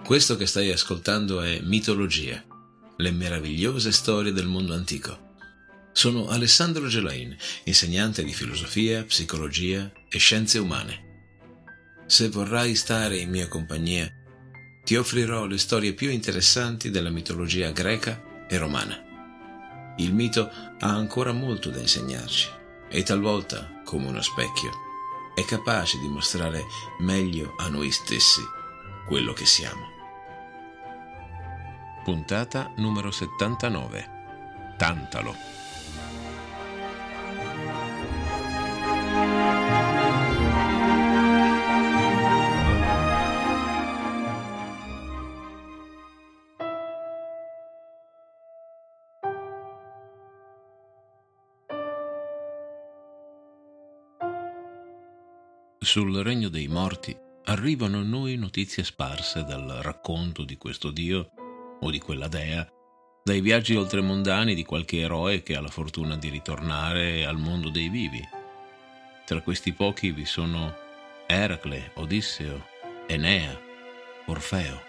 Questo che stai ascoltando è Mitologia, le meravigliose storie del mondo antico. Sono Alessandro Gelain, insegnante di filosofia, psicologia e scienze umane. Se vorrai stare in mia compagnia, ti offrirò le storie più interessanti della mitologia greca e romana. Il mito ha ancora molto da insegnarci e talvolta, come uno specchio, è capace di mostrare meglio a noi stessi quello che siamo. Puntata numero 79. Tantalo. Sul regno dei morti arrivano a noi notizie sparse dal racconto di questo dio o di quella dea, dai viaggi oltremondani di qualche eroe che ha la fortuna di ritornare al mondo dei vivi. Tra questi pochi vi sono Eracle, Odisseo, Enea, Orfeo.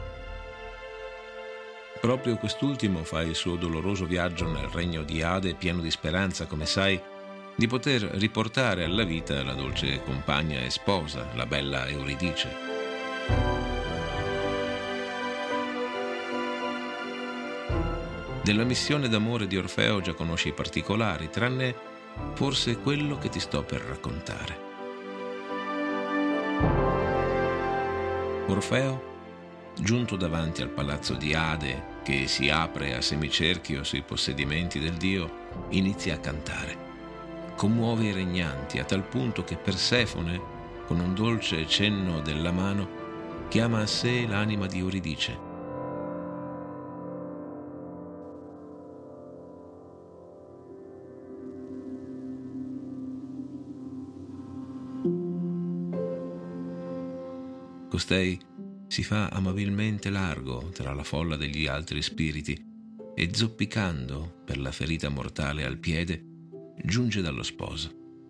Proprio quest'ultimo fa il suo doloroso viaggio nel regno di Ade pieno di speranza, come sai, di poter riportare alla vita la dolce compagna e sposa, la bella Euridice. Della missione d'amore di Orfeo già conosci i particolari, tranne forse quello che ti sto per raccontare. Orfeo, giunto davanti al palazzo di Ade, che si apre a semicerchio sui possedimenti del dio, inizia a cantare. Commuove i regnanti a tal punto che Persefone, con un dolce cenno della mano, chiama a sé l'anima di Euridice. Costei si fa amabilmente largo tra la folla degli altri spiriti e, zoppicando per la ferita mortale al piede, giunge dallo sposo.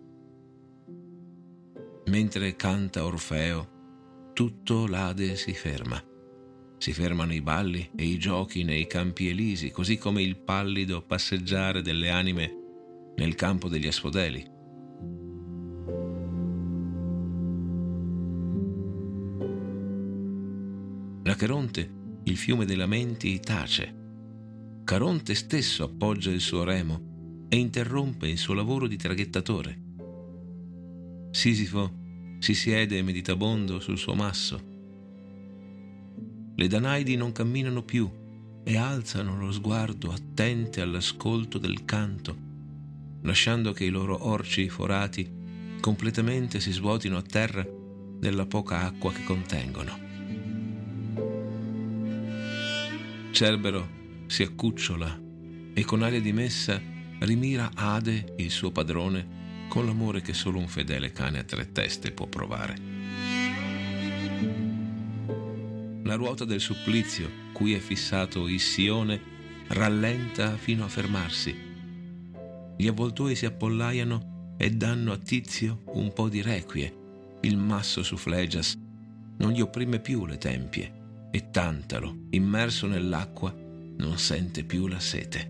Mentre canta Orfeo, tutto l'Ade si ferma. Si fermano i balli e i giochi nei campi elisi, così come il pallido passeggiare delle anime nel campo degli Asfodeli. La Caronte, il fiume dei lamenti, tace. Caronte stesso appoggia il suo remo e interrompe il suo lavoro di traghettatore. Sisifo si siede meditabondo sul suo masso. Le Danaidi non camminano più e alzano lo sguardo attente all'ascolto del canto, lasciando che i loro orci forati completamente si svuotino a terra della poca acqua che contengono. Cerbero si accucciola e con aria dimessa rimira Ade, il suo padrone, con l'amore che solo un fedele cane a tre teste può provare. La ruota del supplizio, cui è fissato Issione, rallenta fino a fermarsi. Gli avvoltoi si appollaiano e danno a Tizio un po' di requie. Il masso su Flegias non gli opprime più le tempie e Tantalo, immerso nell'acqua, non sente più la sete.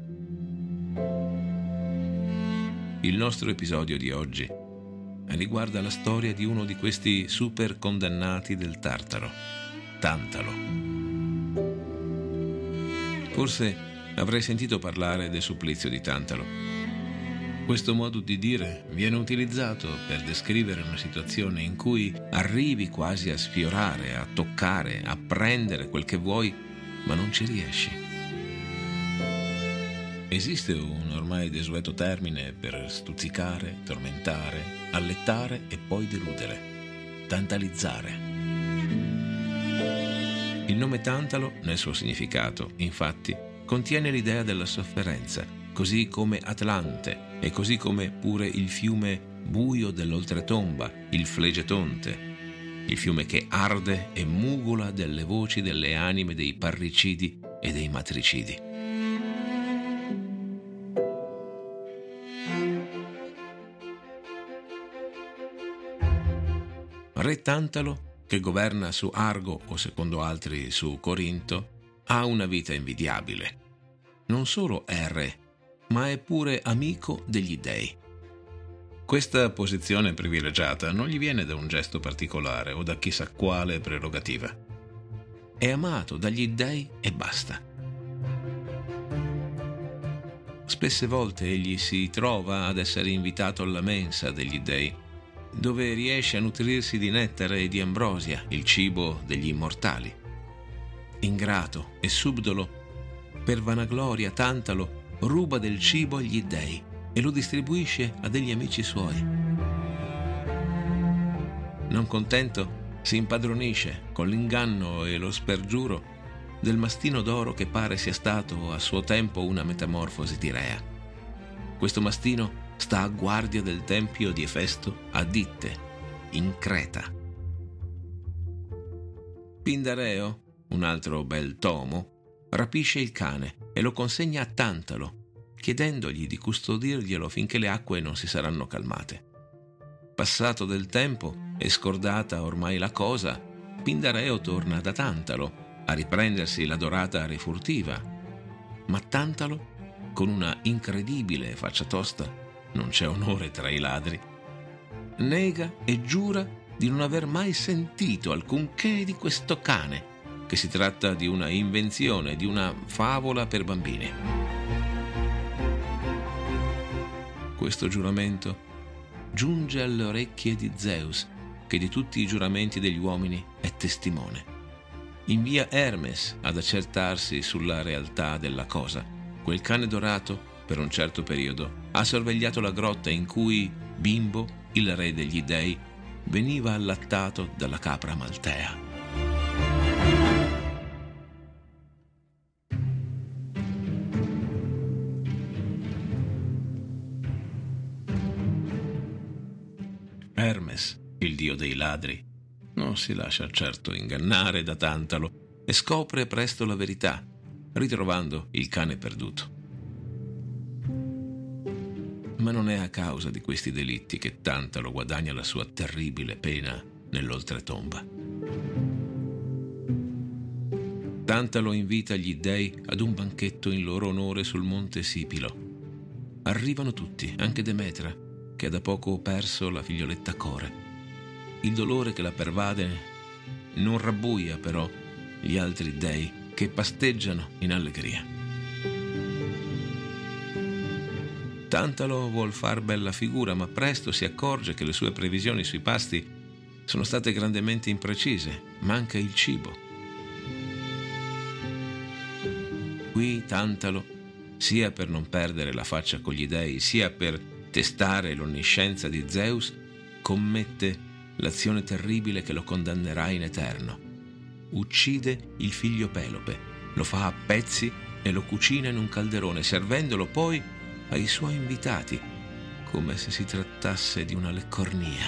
Il nostro episodio di oggi riguarda la storia di uno di questi super condannati del Tartaro, Tantalo. Forse avrai sentito parlare del supplizio di Tantalo. Questo modo di dire viene utilizzato per descrivere una situazione in cui arrivi quasi a sfiorare, a toccare, a prendere quel che vuoi, ma non ci riesci. Esiste un ormai desueto termine per stuzzicare, tormentare, allettare e poi deludere: tantalizzare. Il nome Tantalo, nel suo significato, infatti, contiene l'idea della sofferenza, così come Atlante e così come pure il fiume buio dell'oltretomba, il Flegetonte, il fiume che arde e mugula delle voci delle anime dei parricidi e dei matricidi. Re Tantalo, che governa su Argo o secondo altri su Corinto, ha una vita invidiabile. Non solo è re, ma è pure amico degli dei. Questa posizione privilegiata non gli viene da un gesto particolare o da chissà quale prerogativa. È amato dagli dei e basta. Spesse volte egli si trova ad essere invitato alla mensa degli dei, dove riesce a nutrirsi di nettare e di ambrosia, il cibo degli immortali. Ingrato e subdolo, per vanagloria Tantalo ruba del cibo agli dei e lo distribuisce a degli amici suoi. Non contento, si impadronisce con l'inganno e lo spergiuro del mastino d'oro che pare sia stato a suo tempo una metamorfosi di Rea. Questo mastino sta a guardia del tempio di Efesto a Ditte, in Creta. Pindareo, un altro bel tomo, rapisce il cane e lo consegna a Tantalo, chiedendogli di custodirglielo finché le acque non si saranno calmate. Passato del tempo e scordata ormai la cosa, Pindareo torna da Tantalo a riprendersi la dorata rifurtiva, ma Tantalo, con una incredibile faccia tosta, non c'è onore tra i ladri, nega e giura di non aver mai sentito alcunché di questo cane, che si tratta di una invenzione, di una favola per bambini. Questo giuramento giunge alle orecchie di Zeus, che di tutti i giuramenti degli uomini è testimone. Invia Hermes ad accertarsi sulla realtà della cosa. Quel cane dorato, per un certo periodo, ha sorvegliato la grotta in cui Bimbo, il re degli dei, veniva allattato dalla capra maltea. Hermes, il dio dei ladri, non si lascia certo ingannare da Tantalo e scopre presto la verità, ritrovando il cane perduto. Ma non è a causa di questi delitti che Tantalo guadagna la sua terribile pena nell'oltretomba. Tantalo invita gli dei ad un banchetto in loro onore sul monte Sipilo. Arrivano tutti, anche Demetra, che ha da poco perso la figlioletta Core. Il dolore che la pervade non rabbuia però gli altri dei che pasteggiano in allegria. Tantalo vuol far bella figura, ma presto si accorge che le sue previsioni sui pasti sono state grandemente imprecise. Manca il cibo. Qui Tantalo, sia per non perdere la faccia con gli dei, sia per testare l'onniscienza di Zeus, commette l'azione terribile che lo condannerà in eterno. Uccide il figlio Pelope, lo fa a pezzi e lo cucina in un calderone, servendolo poi ai suoi invitati, come se si trattasse di una leccornia.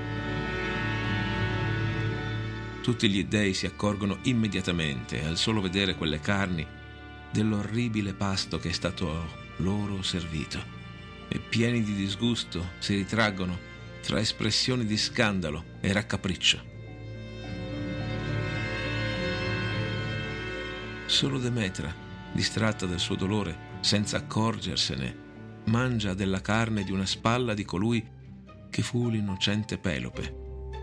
Tutti gli dei si accorgono immediatamente, al solo vedere quelle carni, dell'orribile pasto che è stato loro servito, e pieni di disgusto si ritraggono tra espressioni di scandalo e raccapriccio. Solo Demetra, distratta dal suo dolore, senza accorgersene, mangia della carne di una spalla di colui che fu l'innocente Pelope.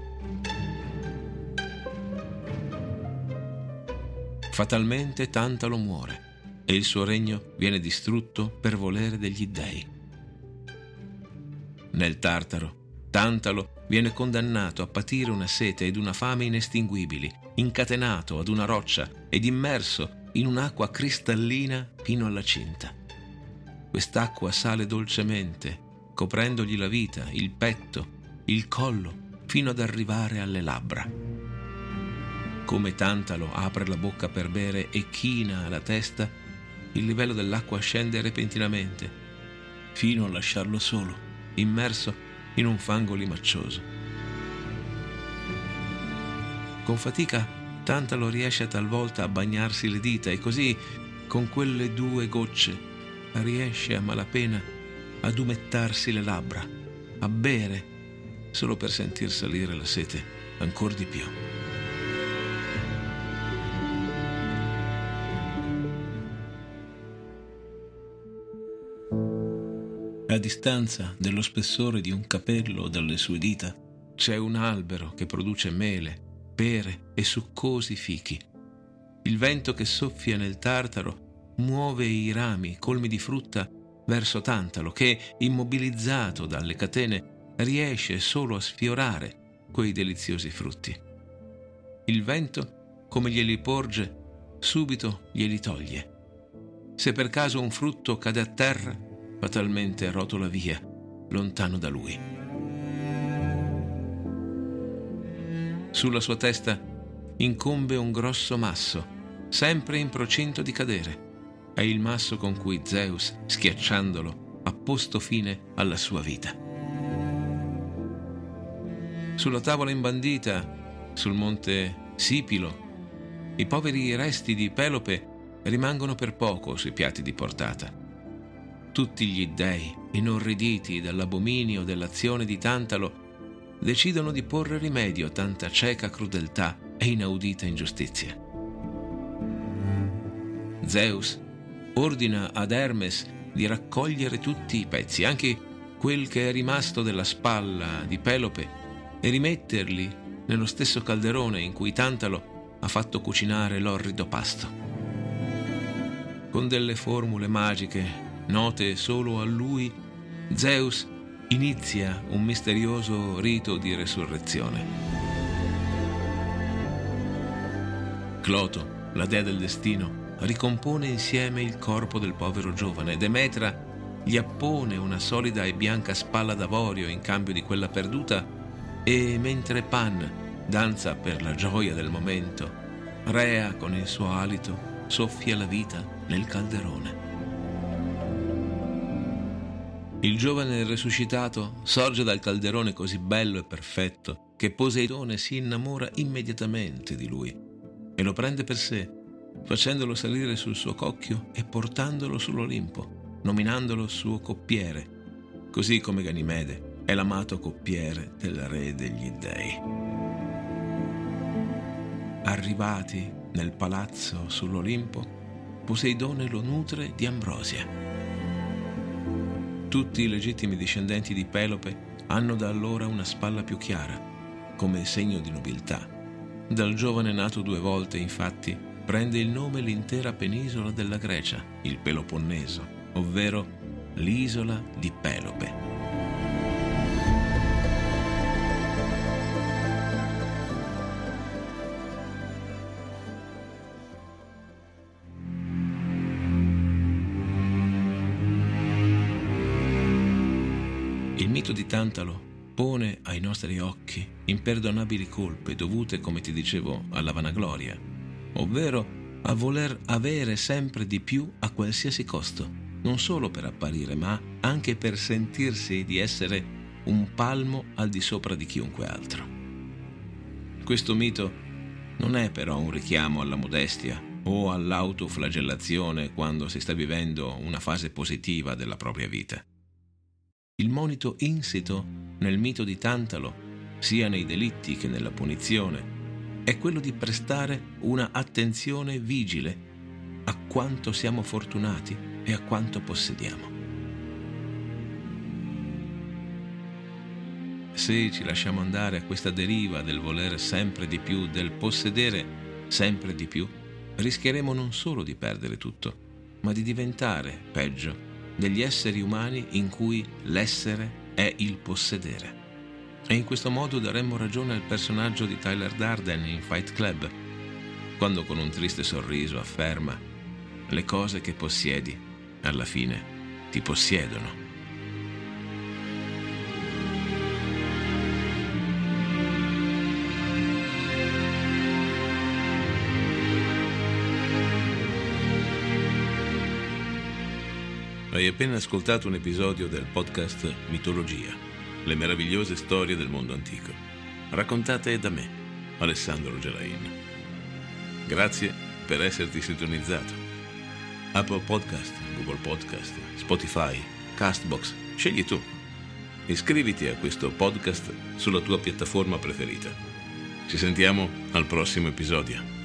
Fatalmente Tantalo muore e il suo regno viene distrutto per volere degli dei. Nel Tartaro, Tantalo viene condannato a patire una sete ed una fame inestinguibili, incatenato ad una roccia ed immerso in un'acqua cristallina fino alla cinta. Quest'acqua sale dolcemente, coprendogli la vita, il petto, il collo, fino ad arrivare alle labbra. Come Tantalo apre la bocca per bere e china la testa, il livello dell'acqua scende repentinamente, fino a lasciarlo solo, immerso in un fango limaccioso. Con fatica Tantalo riesce talvolta a bagnarsi le dita e così, con quelle 2 gocce, riesce a malapena ad umettarsi le labbra, a bere, solo per sentir salire la sete ancor di più. A distanza dello spessore di un capello dalle sue dita c'è un albero che produce mele, pere e succosi fichi. Il vento che soffia nel Tartaro muove i rami colmi di frutta verso Tantalo, che, immobilizzato dalle catene, riesce solo a sfiorare quei deliziosi frutti. Il vento, come glieli porge, subito glieli toglie. Se per caso un frutto cade a terra, fatalmente rotola via, lontano da lui. Sulla sua testa incombe un grosso masso, sempre in procinto di cadere. È il masso con cui Zeus, schiacciandolo, ha posto fine alla sua vita. Sulla tavola imbandita, sul monte Sipilo, i poveri resti di Pelope rimangono per poco sui piatti di portata. Tutti gli dei, inorriditi dall'abominio dell'azione di Tantalo, decidono di porre rimedio a tanta cieca crudeltà e inaudita ingiustizia. Zeus ordina ad Hermes di raccogliere tutti i pezzi, anche quel che è rimasto della spalla di Pelope, e rimetterli nello stesso calderone in cui Tantalo ha fatto cucinare l'orrido pasto. Con delle formule magiche, note solo a lui, Zeus inizia un misterioso rito di resurrezione. Cloto, la dea del destino, ricompone insieme il corpo del povero giovane. Demetra gli appone una solida e bianca spalla d'avorio in cambio di quella perduta, e mentre Pan danza per la gioia del momento, Rea con il suo alito soffia la vita nel calderone. Il giovane resuscitato sorge dal calderone così bello e perfetto che Poseidone si innamora immediatamente di lui e lo prende per sé, facendolo salire sul suo cocchio e portandolo sull'Olimpo, nominandolo suo coppiere, così come Ganimede è l'amato coppiere del re degli dei. Arrivati nel palazzo sull'Olimpo, Poseidone lo nutre di ambrosia. Tutti i legittimi discendenti di Pelope hanno da allora una spalla più chiara, come segno di nobiltà. Dal giovane nato 2 volte, infatti, prende il nome l'intera penisola della Grecia, il Peloponneso, ovvero l'isola di Pelope. Il mito di Tantalo pone ai nostri occhi imperdonabili colpe dovute, come ti dicevo, alla vanagloria, ovvero a voler avere sempre di più a qualsiasi costo, non solo per apparire, ma anche per sentirsi di essere un palmo al di sopra di chiunque altro. Questo mito non è però un richiamo alla modestia o all'autoflagellazione quando si sta vivendo una fase positiva della propria vita. Il monito insito nel mito di Tantalo, sia nei delitti che nella punizione, è quello di prestare una attenzione vigile a quanto siamo fortunati e a quanto possediamo. Se ci lasciamo andare a questa deriva del volere sempre di più, del possedere sempre di più, rischieremo non solo di perdere tutto, ma di diventare, peggio, degli esseri umani in cui l'essere è il possedere. E in questo modo daremmo ragione al personaggio di Tyler Durden in Fight Club, quando con un triste sorriso afferma: le cose che possiedi, alla fine, ti possiedono. Hai appena ascoltato un episodio del podcast Mitologia, le meravigliose storie del mondo antico, raccontate da me, Alessandro Gelain. Grazie per esserti sintonizzato. Apple Podcast, Google Podcast, Spotify, Castbox, scegli tu. Iscriviti a questo podcast sulla tua piattaforma preferita. Ci sentiamo al prossimo episodio.